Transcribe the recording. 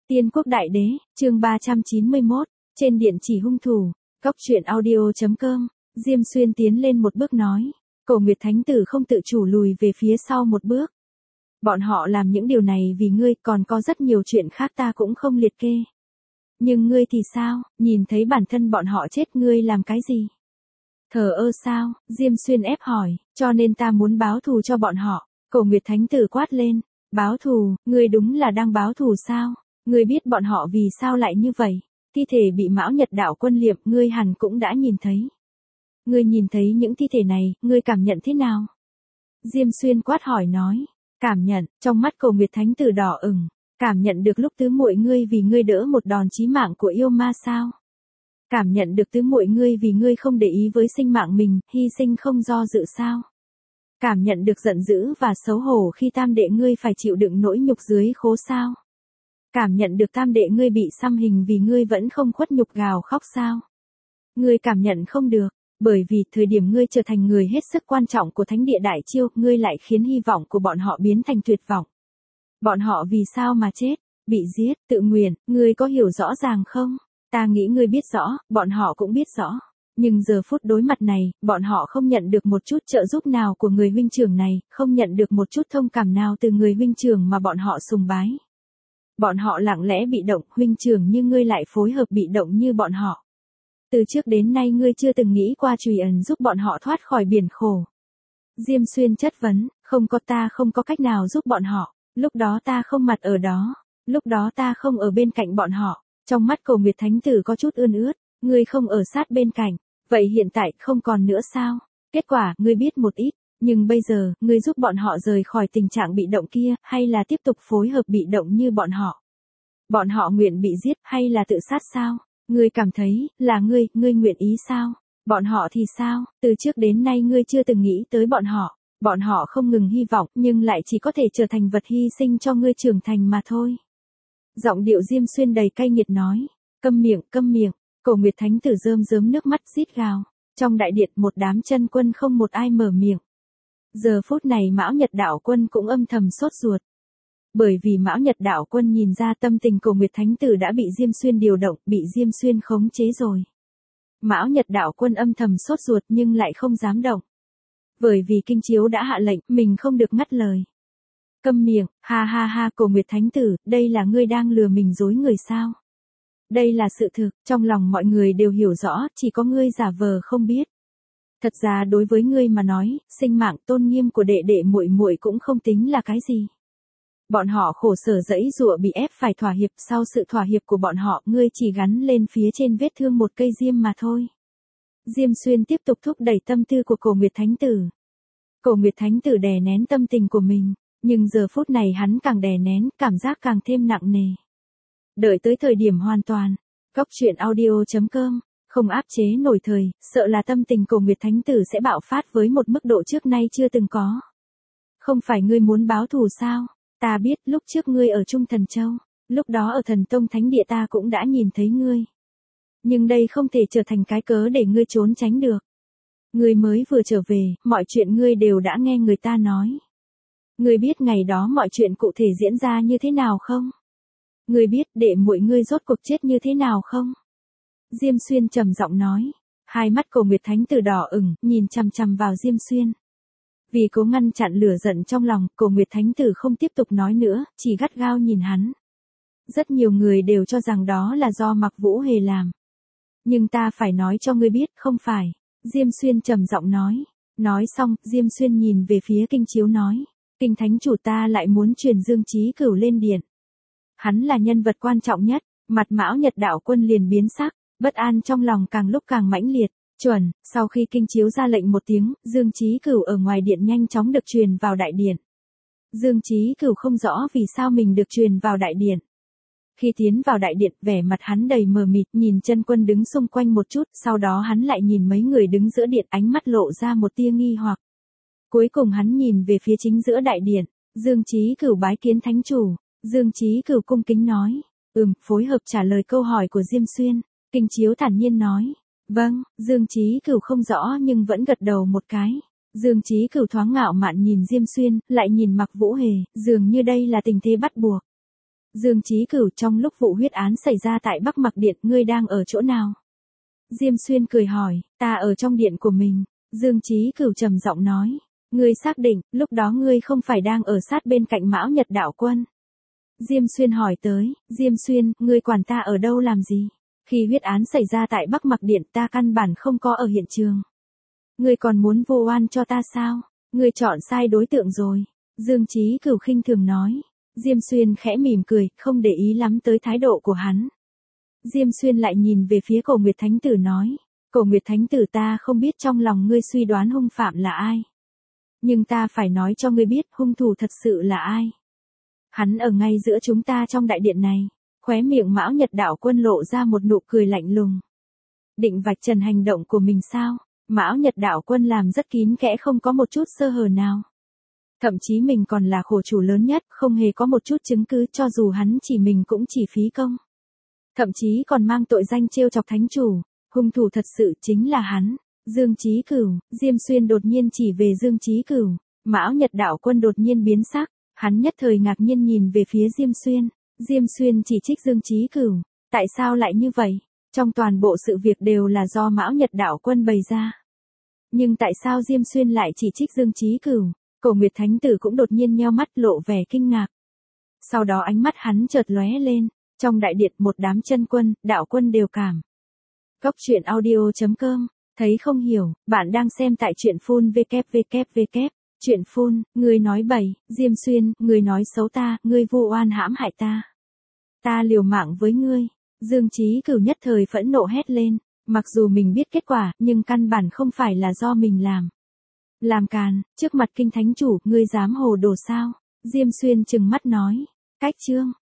Tiên quốc đại đế, chương 391, trên điện chỉ hung thủ, Cóc truyện audio.com, Diêm Xuyên tiến lên một bước nói, Cổ Nguyệt Thánh Tử không tự chủ lùi về phía sau một bước. Bọn họ làm những điều này vì ngươi, còn có rất nhiều chuyện khác ta cũng không liệt kê. Nhưng ngươi thì sao, nhìn thấy bản thân bọn họ chết ngươi làm cái gì? Thờ ơ sao, Diêm Xuyên ép hỏi, cho nên ta muốn báo thù cho bọn họ. Cổ Nguyệt Thánh Tử quát lên, báo thù, ngươi đúng là đang báo thù sao? Ngươi biết bọn họ vì sao lại như vậy? Thi thể bị Mão Nhật Đạo Quân liệm, ngươi hẳn cũng đã nhìn thấy. Ngươi nhìn thấy những thi thể này, ngươi cảm nhận thế nào? Diêm Xuyên quát hỏi nói, cảm nhận, trong mắt Cổ Nguyệt Thánh Tử đỏ ửng, cảm nhận được lúc tứ muội ngươi vì ngươi đỡ một đòn chí mạng của yêu ma sao? Cảm nhận được tứ muội ngươi vì ngươi không để ý với sinh mạng mình, hy sinh không do dự sao? Cảm nhận được giận dữ và xấu hổ khi tam đệ ngươi phải chịu đựng nỗi nhục dưới khố sao? Cảm nhận được tam đệ ngươi bị xăm hình vì ngươi vẫn không khuất nhục gào khóc sao? Ngươi cảm nhận không được, bởi vì thời điểm ngươi trở thành người hết sức quan trọng của Thánh Địa Đại Chiêu, ngươi lại khiến hy vọng của bọn họ biến thành tuyệt vọng. Bọn họ vì sao mà chết, bị giết, tự nguyện, ngươi có hiểu rõ ràng không? Ta nghĩ ngươi biết rõ, bọn họ cũng biết rõ. Nhưng giờ phút đối mặt này, bọn họ không nhận được một chút trợ giúp nào của người huynh trưởng này, không nhận được một chút thông cảm nào từ người huynh trưởng mà bọn họ sùng bái. Bọn họ lặng lẽ bị động, huynh trưởng như ngươi lại phối hợp bị động như bọn họ. Từ trước đến nay ngươi chưa từng nghĩ qua Trùy Ẩn giúp bọn họ thoát khỏi biển khổ. Diêm Xuyên chất vấn, không có, ta không có cách nào giúp bọn họ, lúc đó ta không mặt ở đó, lúc đó ta không ở bên cạnh bọn họ. Trong mắt Cổ Nguyệt Thánh Tử có chút ươn ướt, ngươi không ở sát bên cạnh, vậy hiện tại không còn nữa sao? Kết quả, ngươi biết một ít, nhưng bây giờ, ngươi giúp bọn họ rời khỏi tình trạng bị động kia, hay là tiếp tục phối hợp bị động như bọn họ? Bọn họ nguyện bị giết, hay là tự sát sao? Ngươi cảm thấy, là ngươi nguyện ý sao? Bọn họ thì sao? Từ trước đến nay ngươi chưa từng nghĩ tới bọn họ không ngừng hy vọng, nhưng lại chỉ có thể trở thành vật hy sinh cho ngươi trưởng thành mà thôi. Giọng điệu Diêm Xuyên đầy cay nghiệt nói, câm miệng, Cổ Nguyệt Thánh Tử rơm rớm nước mắt rít gào. Trong đại điện một đám chân quân không một ai mở miệng. Giờ phút này Mão Nhật Đạo Quân cũng âm thầm sốt ruột. Bởi vì Mão Nhật Đạo Quân nhìn ra tâm tình Cổ Nguyệt Thánh Tử đã bị Diêm Xuyên điều động, bị Diêm Xuyên khống chế rồi. Mão Nhật Đạo Quân âm thầm sốt ruột nhưng lại không dám động. Bởi vì Kinh Chiếu đã hạ lệnh, mình không được ngắt lời. Câm miệng, ha, Cổ Nguyệt Thánh Tử, đây là ngươi đang lừa mình dối người sao? Đây là sự thực, trong lòng mọi người đều hiểu rõ, chỉ có ngươi giả vờ không biết. Thật ra đối với ngươi mà nói, sinh mạng tôn nghiêm của đệ đệ muội muội cũng không tính là cái gì. Bọn họ khổ sở dẫy dụa bị ép phải thỏa hiệp, sau sự thỏa hiệp của bọn họ, ngươi chỉ gắn lên phía trên vết thương một cây diêm mà thôi. Diêm Xuyên tiếp tục thúc đẩy tâm tư của Cổ Nguyệt Thánh Tử. Cổ Nguyệt Thánh Tử đè nén tâm tình của mình, nhưng giờ phút này hắn càng đè nén, cảm giác càng thêm nặng nề. Đợi tới thời điểm hoàn toàn, Cóc truyện audio.com, không áp chế nổi thời, sợ là tâm tình Cổ Nguyệt Thánh Tử sẽ bạo phát với một mức độ trước nay chưa từng có. Không phải ngươi muốn báo thù sao? Ta biết, lúc trước ngươi ở Trung Thần Châu, lúc đó ở Thần Tông Thánh Địa ta cũng đã nhìn thấy ngươi. Nhưng đây không thể trở thành cái cớ để ngươi trốn tránh được. Ngươi mới vừa trở về, mọi chuyện ngươi đều đã nghe người ta nói. Ngươi biết ngày đó mọi chuyện cụ thể diễn ra như thế nào không? Ngươi biết đệ muội ngươi rốt cuộc chết như thế nào không? Diêm Xuyên trầm giọng nói. Hai mắt Cổ Nguyệt Thánh Tử đỏ ửng, nhìn chằm chằm vào Diêm Xuyên. Vì cố ngăn chặn lửa giận trong lòng, Cổ Nguyệt Thánh Tử không tiếp tục nói nữa, chỉ gắt gao nhìn hắn. Rất nhiều người đều cho rằng đó là do Mạc Vũ Hề làm. Nhưng ta phải nói cho ngươi biết, không phải. Diêm Xuyên trầm giọng nói. Nói xong, Diêm Xuyên nhìn về phía Kinh Chiếu nói. Kinh Thánh Chủ ta lại muốn truyền Dương Chí Cửu lên điện. Hắn là nhân vật quan trọng nhất, mặt Mão Nhật Đạo Quân liền biến sắc, bất an trong lòng càng lúc càng mãnh liệt. Chuẩn, sau khi Kinh Chiếu ra lệnh một tiếng, Dương Chí Cửu ở ngoài điện nhanh chóng được truyền vào đại điện. Dương Chí Cửu không rõ vì sao mình được truyền vào đại điện. Khi tiến vào đại điện, vẻ mặt hắn đầy mờ mịt, nhìn chân quân đứng xung quanh một chút, sau đó hắn lại nhìn mấy người đứng giữa điện, ánh mắt lộ ra một tia nghi hoặc. Cuối cùng hắn nhìn về phía chính giữa đại điện, Dương Chí Cửu bái kiến Thánh Chủ. Dương Chí Cửu cung kính nói, phối hợp trả lời câu hỏi của Diêm Xuyên. Kinh Chiếu thản nhiên nói, vâng. Dương Chí Cửu không rõ nhưng vẫn gật đầu một cái. Dương Chí Cửu thoáng ngạo mạn nhìn Diêm Xuyên, lại nhìn Mạc Vũ Hề, dường như đây là tình thế bắt buộc. Dương Chí Cửu, trong lúc vụ huyết án xảy ra tại Bắc Mặc Điện, ngươi đang ở chỗ nào? Diêm Xuyên cười hỏi, ta ở trong điện của mình. Dương Chí Cửu trầm giọng nói, ngươi xác định, lúc đó ngươi không phải đang ở sát bên cạnh Mão Nhật Đạo Quân. Diêm Xuyên hỏi tới, Diêm Xuyên, ngươi quản ta ở đâu làm gì? Khi huyết án xảy ra tại Bắc Mặc Điện, ta căn bản không có ở hiện trường. Ngươi còn muốn vu oan cho ta sao? Ngươi chọn sai đối tượng rồi. Dương Chí Cửu khinh thường nói. Diêm Xuyên khẽ mỉm cười, không để ý lắm tới thái độ của hắn. Diêm Xuyên lại nhìn về phía Cổ Nguyệt Thánh Tử nói, Cổ Nguyệt Thánh Tử, ta không biết trong lòng ngươi suy đoán hung phạm là ai. Nhưng ta phải nói cho ngươi biết hung thủ thật sự là ai. Hắn ở ngay giữa chúng ta trong đại điện này. Khóe miệng Mão Nhật Đạo Quân lộ ra một nụ cười lạnh lùng. Định vạch trần hành động của mình sao? Mão Nhật Đạo Quân làm rất kín kẽ, không có một chút sơ hở nào. Thậm chí mình còn là khổ chủ lớn nhất, không hề có một chút chứng cứ, cho dù hắn chỉ mình cũng chỉ phí công. Thậm chí còn mang tội danh trêu chọc thánh chủ, hung thủ thật sự chính là hắn. Dương Chí Cửu. Diêm Xuyên đột nhiên chỉ về Dương Chí Cửu. Mão Nhật Đạo Quân đột nhiên biến sắc, hắn nhất thời ngạc nhiên nhìn về phía Diêm Xuyên. Diêm Xuyên chỉ trích Dương Chí Cửu, tại sao lại như vậy? Trong toàn bộ sự việc đều là do Mão Nhật Đạo Quân bày ra. Nhưng tại sao Diêm Xuyên lại chỉ trích Dương Chí Cửu? Cổ Nguyệt Thánh Tử cũng đột nhiên nheo mắt, lộ vẻ kinh ngạc. Sau đó ánh mắt hắn chợt lóe lên, trong đại điện một đám chân quân, đạo quân đều cảm. Góc truyện audio.com, thấy không hiểu, bạn đang xem tại truyện phun www. Truyện phun, ngươi nói bậy, Diêm Xuyên, ngươi nói xấu ta, ngươi vu oan hãm hại ta. Ta liều mạng với ngươi. Dương Chí Cửu nhất thời phẫn nộ hét lên, mặc dù mình biết kết quả, nhưng căn bản không phải là do mình làm. Làm càn, trước mặt Kinh Thánh Chủ, ngươi dám hồ đồ sao? Diêm Xuyên trừng mắt nói, cách chương.